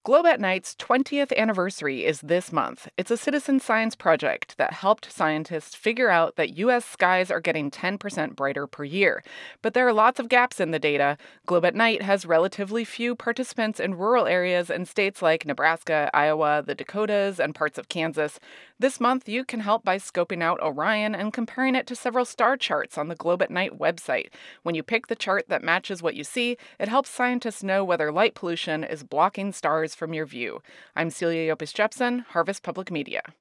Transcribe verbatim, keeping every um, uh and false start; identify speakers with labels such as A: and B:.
A: Globe at Night's twentieth anniversary is this month. It's a citizen science project that helped scientists figure out that U S skies are getting ten percent brighter per year. But there are lots of gaps in the data. Globe at Night has relatively few participants in rural areas in states like Nebraska, Iowa, the Dakotas, and parts of Kansas. This month, you can help by scoping out Orion and comparing it to several star charts on the Globe at Night website. When you pick the chart that matches what you see, it helps scientists know whether light pollution is blocking stars from your view. I'm Celia Yopis Jepson, Harvest Public Media.